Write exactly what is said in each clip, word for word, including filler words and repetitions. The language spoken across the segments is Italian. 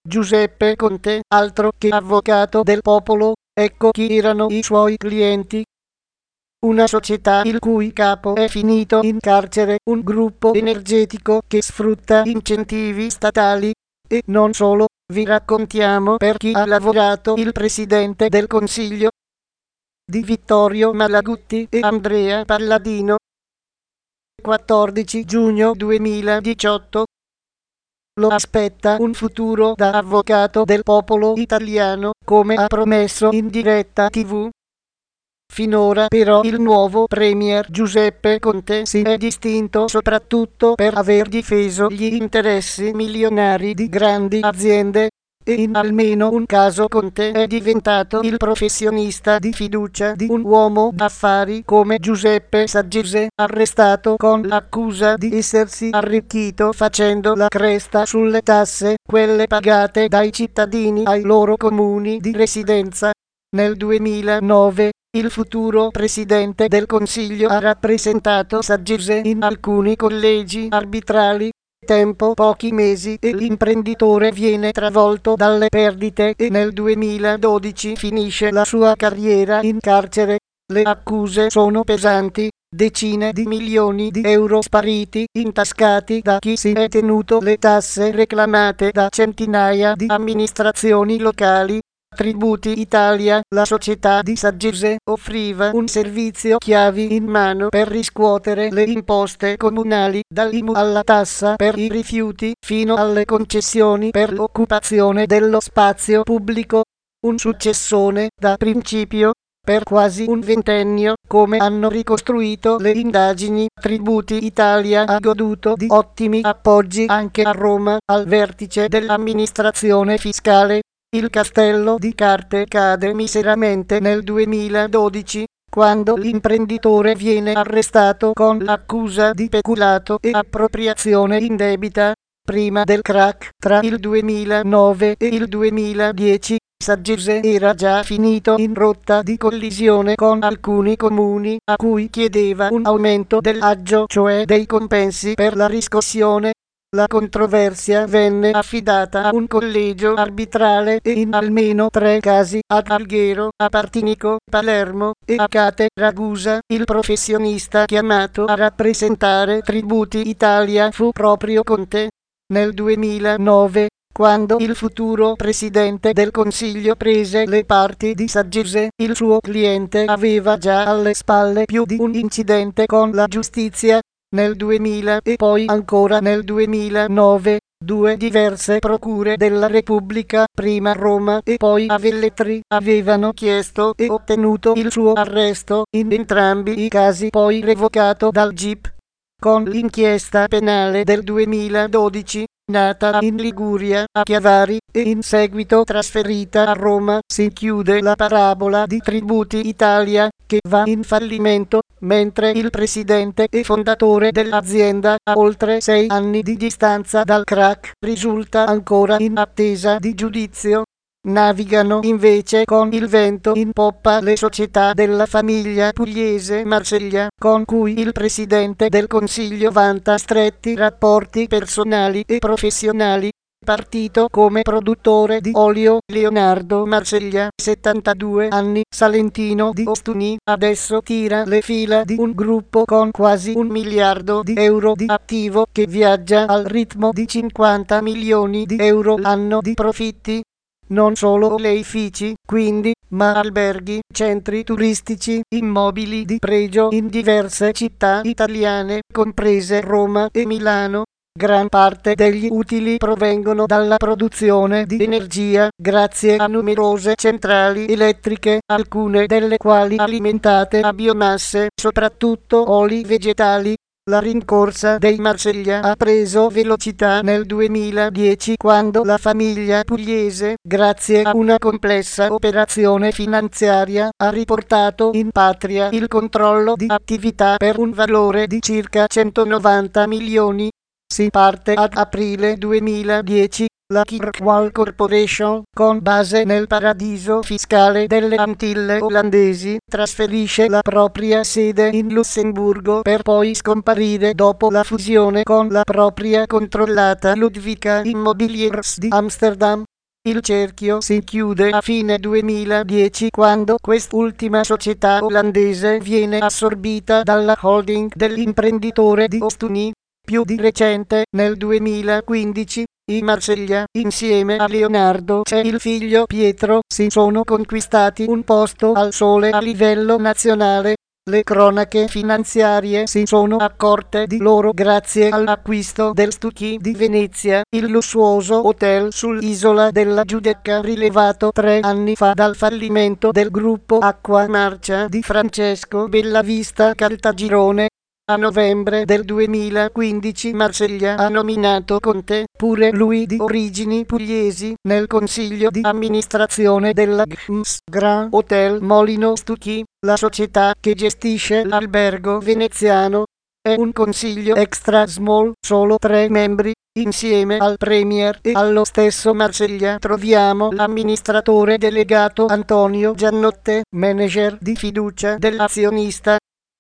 Giuseppe Conte, altro che avvocato del popolo, ecco chi erano i suoi clienti. Una società il cui capo è finito in carcere, un gruppo energetico che sfrutta incentivi statali. E non solo, vi raccontiamo per chi ha lavorato il Presidente del Consiglio, di Vittorio Malaguti e Andrea Palladino. quattordici giugno duemiladiciotto. Lo aspetta un futuro da avvocato del popolo italiano, come ha promesso in diretta tivù. Finora però il nuovo premier Giuseppe Conte si è distinto soprattutto per aver difeso gli interessi milionari di grandi aziende, e in almeno un caso Conte è diventato il professionista di fiducia di un uomo d'affari come Giuseppe Saggese, arrestato con l'accusa di essersi arricchito facendo la cresta sulle tasse, quelle pagate dai cittadini ai loro comuni di residenza. Nel duemilanove il futuro Presidente del Consiglio ha rappresentato Saggese in alcuni collegi arbitrali. Tempo pochi mesi e l'imprenditore viene travolto dalle perdite e nel duemiladodici finisce la sua carriera in carcere. Le accuse sono pesanti, decine di milioni di euro spariti, intascati da chi si è tenuto le tasse reclamate da centinaia di amministrazioni locali. Tributi Italia, la società di Saggese, offriva un servizio chiavi in mano per riscuotere le imposte comunali, dall'I M U alla tassa per i rifiuti, fino alle concessioni per l'occupazione dello spazio pubblico. Un successone da principio. Per quasi un ventennio, come hanno ricostruito le indagini, Tributi Italia ha goduto di ottimi appoggi anche a Roma, al vertice dell'amministrazione fiscale. Il castello di carte cade miseramente nel duemiladodici, quando l'imprenditore viene arrestato con l'accusa di peculato e appropriazione indebita. Prima del crack, tra il duemilanove e il duemiladieci, Saggese era già finito in rotta di collisione con alcuni comuni, a cui chiedeva un aumento dell'aggio, cioè dei compensi per la riscossione. La controversia venne affidata a un collegio arbitrale e in almeno tre casi, ad Alghero, a Partinico, Palermo e a Cate, Ragusa, il professionista chiamato a rappresentare Tributi Italia fu proprio Conte. Nel duemilanove, quando il futuro Presidente del Consiglio prese le parti di Saggese, il suo cliente aveva già alle spalle più di un incidente con la giustizia. Nel duemila e poi ancora nel duemilanove, due diverse procure della Repubblica, prima a Roma e poi a Velletri, avevano chiesto e ottenuto il suo arresto, in entrambi i casi poi revocato dal G I P. Con l'inchiesta penale del duemiladodici, nata in Liguria, a Chiavari, e in seguito trasferita a Roma, si chiude la parabola di Tributi Italia, che va in fallimento, mentre il presidente e fondatore dell'azienda, a oltre sei anni di distanza dal crack, risulta ancora in attesa di giudizio. Navigano invece con il vento in poppa le società della famiglia pugliese Marceglia, con cui il Presidente del Consiglio vanta stretti rapporti personali e professionali. Partito come produttore di olio, Leonardo Marceglia, settantadue anni, salentino di Ostuni, adesso tira le fila di un gruppo con quasi un miliardo di euro di attivo che viaggia al ritmo di cinquanta milioni di euro l'anno di profitti. Non solo oleifici, quindi, ma alberghi, centri turistici, immobili di pregio in diverse città italiane, comprese Roma e Milano. Gran parte degli utili provengono dalla produzione di energia, grazie a numerose centrali elettriche, alcune delle quali alimentate a biomasse, soprattutto oli vegetali. La rincorsa dei Marceglia ha preso velocità nel duemiladieci, quando la famiglia pugliese, grazie a una complessa operazione finanziaria, ha riportato in patria il controllo di attività per un valore di circa centonovanta milioni. Si parte ad aprile duemiladieci. La Kirkwall Corporation, con base nel paradiso fiscale delle Antille olandesi, trasferisce la propria sede in Lussemburgo per poi scomparire dopo la fusione con la propria controllata Ludwika Immobiliers di Amsterdam. Il cerchio si chiude a fine duemiladieci quando quest'ultima società olandese viene assorbita dalla holding dell'imprenditore di Ostuni. Più di recente, nel duemilaquindici, in Marsiglia, insieme a Leonardo e il figlio Pietro, si sono conquistati un posto al sole a livello nazionale. Le cronache finanziarie si sono accorte di loro grazie all'acquisto del Stucchi di Venezia, il lussuoso hotel sull'isola della Giudecca rilevato tre anni fa dal fallimento del gruppo Acqua Marcia di Francesco Bellavista Caltagirone. A novembre del duemilaquindici Marsiglia ha nominato Conte, pure lui di origini pugliesi, nel consiglio di amministrazione della G M S Grand Hotel Molino Stucchi, la società che gestisce l'albergo veneziano. È un consiglio extra small, solo tre membri. Insieme al Premier e allo stesso Marsiglia troviamo l'amministratore delegato Antonio Giannotte, manager di fiducia dell'azionista.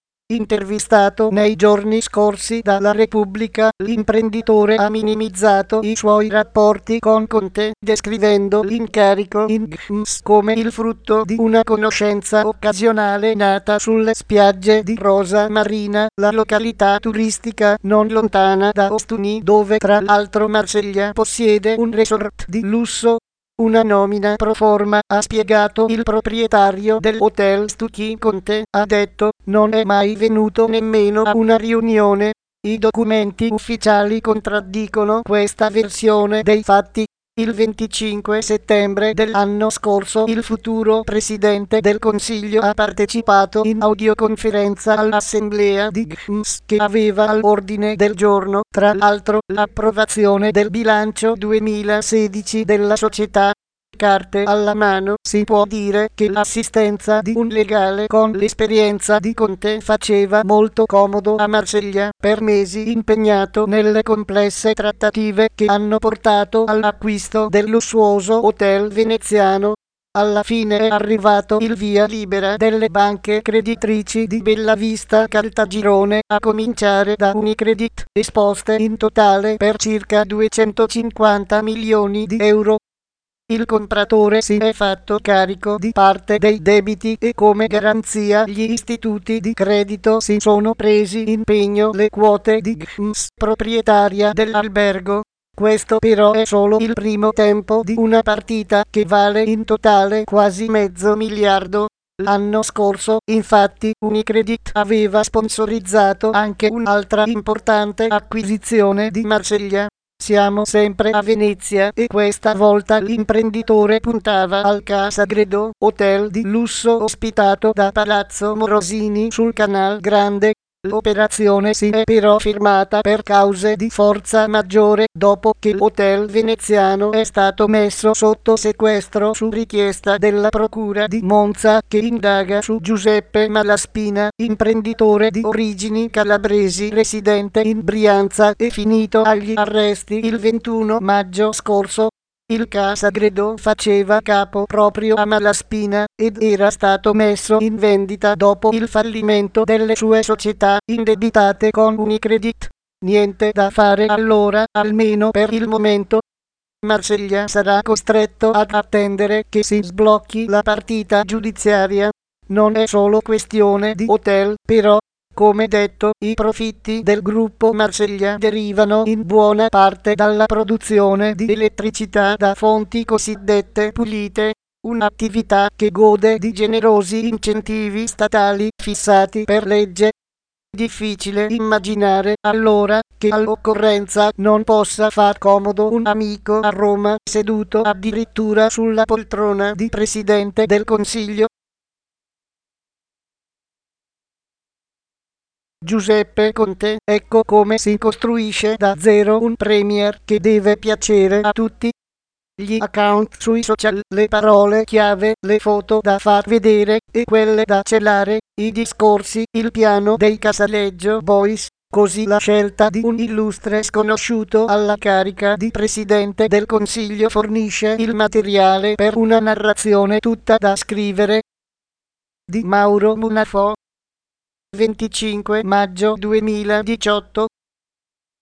Intervistato nei giorni scorsi dalla Repubblica, l'imprenditore ha minimizzato i suoi rapporti con Conte, descrivendo l'incarico in G M S come il frutto di una conoscenza occasionale nata sulle spiagge di Rosa Marina, la località turistica non lontana da Ostuni, dove tra l'altro Marsiglia possiede un resort di lusso. Una nomina pro forma, ha spiegato il proprietario dell'hotel Stucchi. Conte, ha detto, non è mai venuto nemmeno a una riunione. I documenti ufficiali contraddicono questa versione dei fatti. Il venticinque settembre dell'anno scorso il futuro presidente del Consiglio ha partecipato in audioconferenza all'assemblea di G M S che aveva all'ordine del giorno, tra l'altro, l'approvazione del bilancio duemilasedici della società. Carte alla mano, si può dire che l'assistenza di un legale con l'esperienza di Conte faceva molto comodo a Marsiglia, per mesi impegnato nelle complesse trattative che hanno portato all'acquisto del lussuoso hotel veneziano. Alla fine è arrivato il via libera delle banche creditrici di Bellavista Caltagirone, a cominciare da Unicredit, esposte in totale per circa duecentocinquanta milioni di euro. Il compratore si è fatto carico di parte dei debiti e come garanzia gli istituti di credito si sono presi impegno le quote di G M S, proprietaria dell'albergo. Questo però è solo il primo tempo di una partita che vale in totale quasi mezzo miliardo. L'anno scorso, infatti, Unicredit aveva sponsorizzato anche un'altra importante acquisizione di Marsiglia. Siamo sempre a Venezia e questa volta l'imprenditore puntava al Casagredo, hotel di lusso ospitato da Palazzo Morosini sul Canal Grande. L'operazione si è però firmata per cause di forza maggiore dopo che l'hotel veneziano è stato messo sotto sequestro su richiesta della procura di Monza che indaga su Giuseppe Malaspina, imprenditore di origini calabresi residente in Brianza e finito agli arresti il ventuno maggio scorso. Il Casagredo faceva capo proprio a Malaspina ed era stato messo in vendita dopo il fallimento delle sue società indebitate con Unicredit. Niente da fare allora, almeno per il momento. Marsiglia sarà costretto ad attendere che si sblocchi la partita giudiziaria. Non è solo questione di hotel, però. Come detto, i profitti del gruppo Marsiglia derivano in buona parte dalla produzione di elettricità da fonti cosiddette pulite, un'attività che gode di generosi incentivi statali fissati per legge. Difficile immaginare, allora, che all'occorrenza non possa far comodo un amico a Roma, seduto addirittura sulla poltrona di Presidente del Consiglio. Giuseppe Conte, ecco come si costruisce da zero un premier che deve piacere a tutti. Gli account sui social, le parole chiave, le foto da far vedere e quelle da celare, i discorsi, il piano dei Casaleggio Boys, così la scelta di un illustre sconosciuto alla carica di Presidente del Consiglio fornisce il materiale per una narrazione tutta da scrivere. Di Mauro Munafò. venticinque maggio duemiladiciotto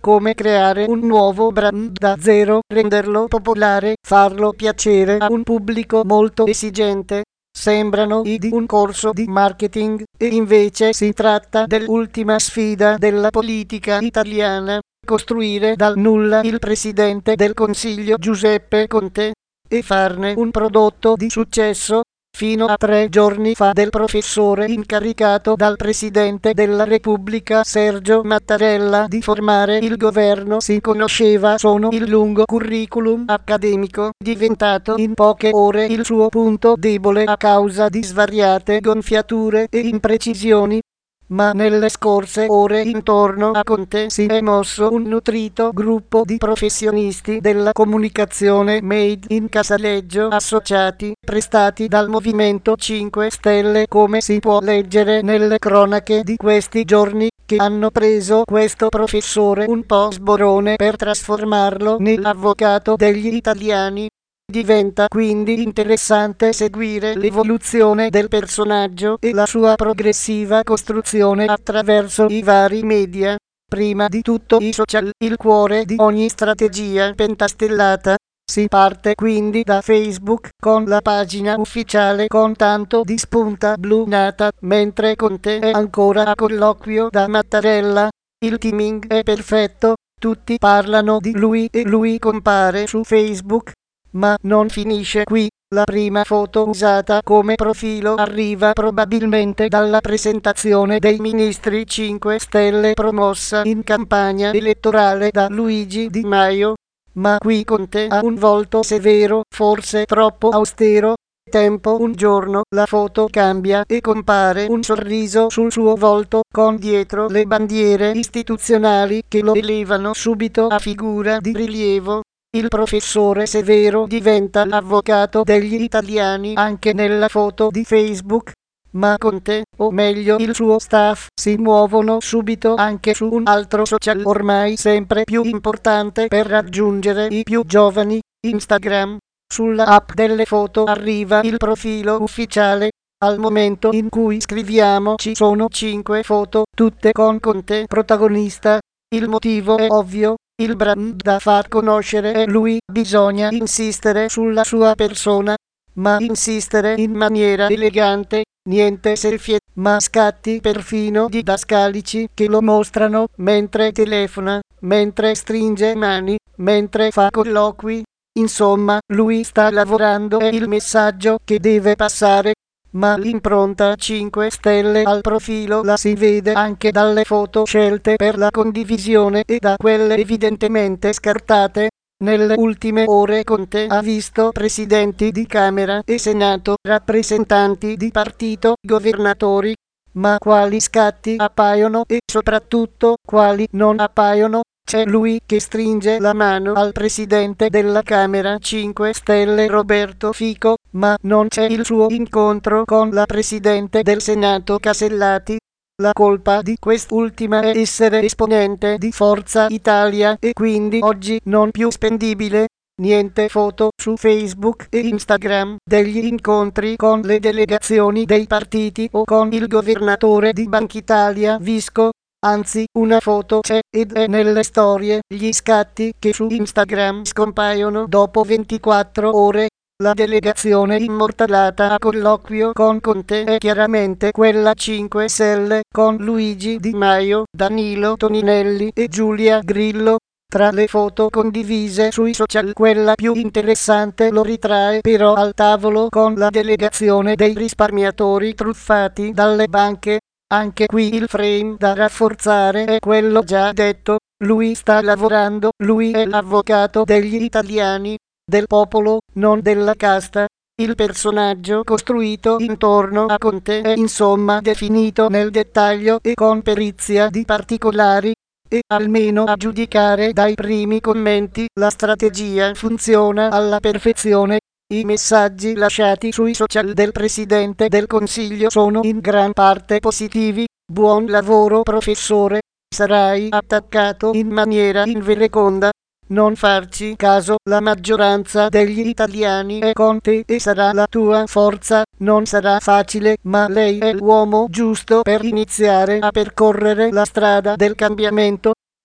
come creare un nuovo brand da zero, renderlo popolare, farlo piacere a un pubblico molto esigente. Sembrano i di un corso di marketing, e invece si tratta dell'ultima sfida della politica italiana: costruire dal nulla il Presidente del Consiglio Giuseppe Conte e farne un prodotto di successo. Fino a tre giorni fa del professore incaricato dal Presidente della Repubblica Sergio Mattarella di formare il governo si conosceva solo il lungo curriculum accademico, diventato in poche ore il suo punto debole a causa di svariate gonfiature e imprecisioni. Ma nelle scorse ore intorno a Conte si è mosso un nutrito gruppo di professionisti della comunicazione made in Casaleggio Associati, prestati dal Movimento cinque Stelle, come si può leggere nelle cronache di questi giorni, che hanno preso questo professore un po' sborone per trasformarlo nell'avvocato degli italiani. Diventa quindi interessante seguire l'evoluzione del personaggio e la sua progressiva costruzione attraverso i vari media. Prima di tutto i social, il cuore di ogni strategia pentastellata. Si parte quindi da Facebook, con la pagina ufficiale con tanto di spunta blu nata, mentre Conte è ancora a colloquio da Mattarella. Il timing è perfetto, tutti parlano di lui e lui compare su Facebook. Ma non finisce qui. La prima foto usata come profilo arriva probabilmente dalla presentazione dei Ministri cinque Stelle promossa in campagna elettorale da Luigi Di Maio. Ma qui Conte ha un volto severo, forse troppo austero. Tempo un giorno la foto cambia e compare un sorriso sul suo volto, con dietro le bandiere istituzionali che lo elevano subito a figura di rilievo. Il professore severo diventa l'avvocato degli italiani anche nella foto di Facebook. Ma Conte, o meglio il suo staff, si muovono subito anche su un altro social ormai sempre più importante per raggiungere i più giovani: Instagram. Sulla app delle foto arriva il profilo ufficiale. Al momento in cui scriviamo ci sono cinque foto, tutte con Conte protagonista. Il motivo è ovvio. Il brand da far conoscere è lui, bisogna insistere sulla sua persona, ma insistere in maniera elegante, niente selfie, ma scatti perfino didascalici che lo mostrano mentre telefona, mentre stringe mani, mentre fa colloqui. Insomma, lui sta lavorando, è il messaggio che deve passare. Ma l'impronta cinque Stelle al profilo la si vede anche dalle foto scelte per la condivisione e da quelle evidentemente scartate. Nelle ultime ore Conte ha visto presidenti di Camera e Senato, rappresentanti di partito, governatori. Ma quali scatti appaiono e soprattutto quali non appaiono? C'è lui che stringe la mano al presidente della Camera cinque Stelle Roberto Fico, ma non c'è il suo incontro con la presidente del Senato Casellati. La colpa di quest'ultima è essere esponente di Forza Italia e quindi oggi non più spendibile. Niente foto su Facebook e Instagram degli incontri con le delegazioni dei partiti o con il governatore di Bankitalia Visco. Anzi, una foto c'è ed è nelle storie, gli scatti che su Instagram scompaiono dopo ventiquattro ore. La delegazione immortalata a colloquio con Conte è chiaramente quella cinque Stelle, con Luigi Di Maio, Danilo Toninelli e Giulia Grillo. Tra le foto condivise sui social, quella più interessante lo ritrae però al tavolo con la delegazione dei risparmiatori truffati dalle banche. Anche qui il frame da rafforzare è quello già detto. Lui sta lavorando, lui è l'avvocato degli italiani, del popolo, non della casta. Il personaggio costruito intorno a Conte è insomma definito nel dettaglio e con perizia di particolari. E, almeno a giudicare dai primi commenti, la strategia funziona alla perfezione. I messaggi lasciati sui social del Presidente del Consiglio sono in gran parte positivi. Buon lavoro professore, sarai attaccato in maniera invereconda. Non farci caso, la maggioranza degli italiani è con te e sarà la tua forza. Non sarà facile, ma lei è l'uomo giusto per iniziare a percorrere la strada del cambiamento.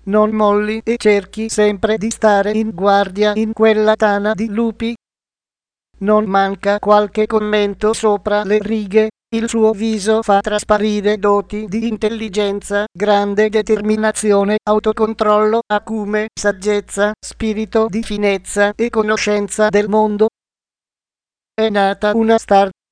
Non molli e cerchi sempre di stare in guardia in quella tana di lupi. Non manca qualche commento sopra le righe. Il suo viso fa trasparire doti di intelligenza, grande determinazione, autocontrollo, acume, saggezza, spirito di finezza e conoscenza del mondo. È nata una star